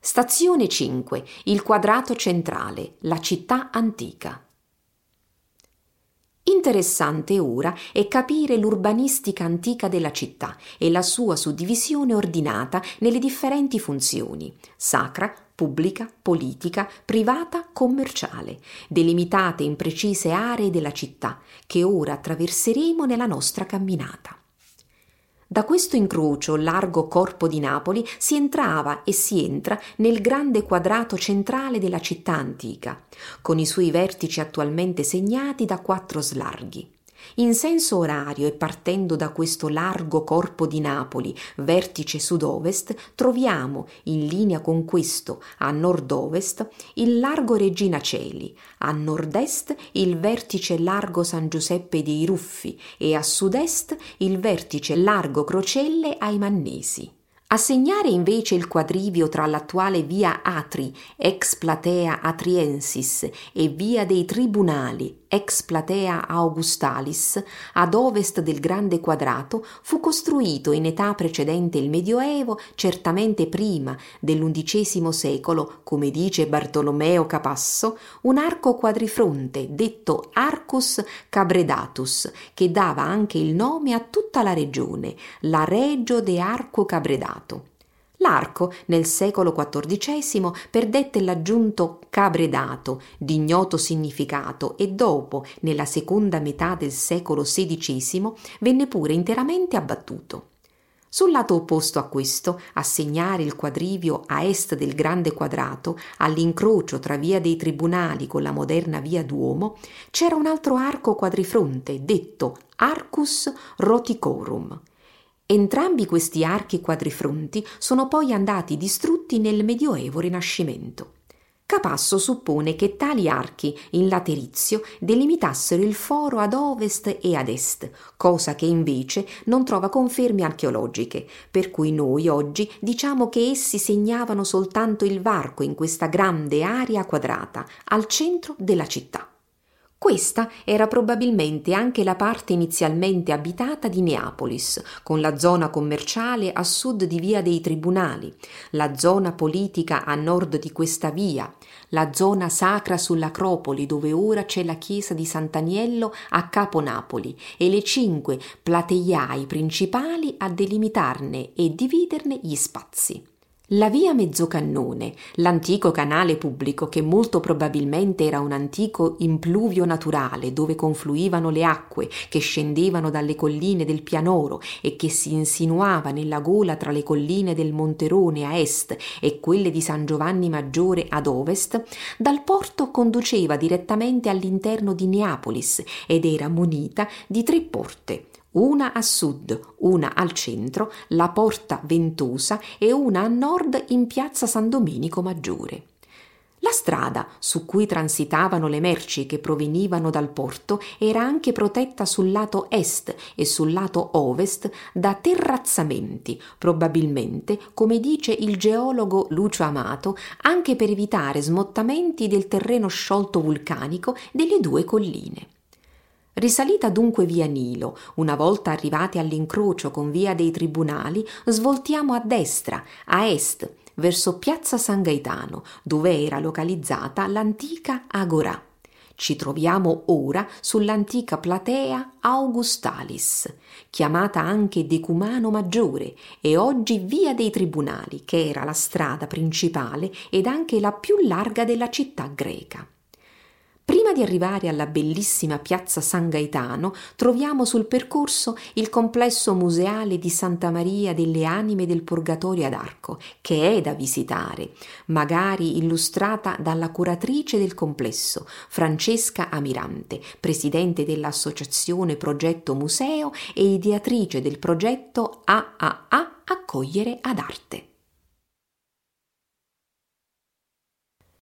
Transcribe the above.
Stazione 5. Il quadrato centrale, la città antica. Interessante ora è capire l'urbanistica antica della città e la sua suddivisione ordinata nelle differenti funzioni: sacra, pubblica, politica, privata, commerciale, delimitate in precise aree della città che ora attraverseremo nella nostra camminata. Da questo incrocio largo corpo di Napoli si entrava e si entra nel grande quadrato centrale della città antica, con i suoi vertici attualmente segnati da 4 slarghi. In senso orario e partendo da questo largo corpo di Napoli, vertice sud-ovest, troviamo, in linea con questo, a nord-ovest, il largo Regina Coeli, a nord-est il vertice largo San Giuseppe dei Ruffi e a sud-est il vertice largo Crocelle ai Mannesi. A segnare invece il quadrivio tra l'attuale via Atri, ex Platea Atriensis, e via dei Tribunali, ex Platea Augustalis, ad ovest del grande quadrato, fu costruito in età precedente il Medioevo, certamente prima dell'undicesimo secolo, come dice Bartolomeo Capasso, un arco quadrifronte detto Arcus Cabredatus, che dava anche il nome a tutta la regione, la Regio de Arco Cabredato. L'arco, nel secolo XIV, perdette l'aggiunto cabredato, di ignoto significato, e dopo, nella seconda metà del secolo XVI, venne pure interamente abbattuto. Sul lato opposto a questo, a segnare il quadrivio a est del grande quadrato, all'incrocio tra via dei Tribunali con la moderna via Duomo, c'era un altro arco quadrifronte, detto Arcus Roticorum. Entrambi questi archi quadrifronti sono poi andati distrutti nel Medioevo-Rinascimento. Capasso suppone che tali archi in laterizio delimitassero il foro ad ovest e ad est, cosa che invece non trova conferme archeologiche, per cui noi oggi diciamo che essi segnavano soltanto il varco in questa grande area quadrata, al centro della città. Questa era probabilmente anche la parte inizialmente abitata di Neapolis, con la zona commerciale a sud di via dei Tribunali, la zona politica a nord di questa via, la zona sacra sull'Acropoli dove ora c'è la chiesa di Sant'Aniello a Capo Napoli e le 5 plateiai principali a delimitarne e dividerne gli spazi. La via Mezzocannone, l'antico canale pubblico che molto probabilmente era un antico impluvio naturale dove confluivano le acque che scendevano dalle colline del Pianoro e che si insinuava nella gola tra le colline del Monterone a est e quelle di San Giovanni Maggiore ad ovest, dal porto conduceva direttamente all'interno di Neapolis ed era munita di 3 porte. Una a sud, una al centro, la Porta Ventosa, e una a nord in piazza San Domenico Maggiore. La strada su cui transitavano le merci che provenivano dal porto era anche protetta sul lato est e sul lato ovest da terrazzamenti, probabilmente, come dice il geologo Lucio Amato, anche per evitare smottamenti del terreno sciolto vulcanico delle 2 colline. Risalita dunque via Nilo, una volta arrivati all'incrocio con via dei Tribunali, svoltiamo a destra, a est, verso piazza San Gaetano, dove era localizzata l'antica Agorà. Ci troviamo ora sull'antica platea Augustalis, chiamata anche Decumano Maggiore, e oggi via dei Tribunali, che era la strada principale ed anche la più larga della città greca. Prima di arrivare alla bellissima piazza San Gaetano, troviamo sul percorso il complesso museale di Santa Maria delle Anime del Purgatorio ad Arco, che è da visitare, magari illustrata dalla curatrice del complesso, Francesca Amirante, presidente dell'associazione Progetto Museo e ideatrice del progetto AAA Accogliere ad Arte.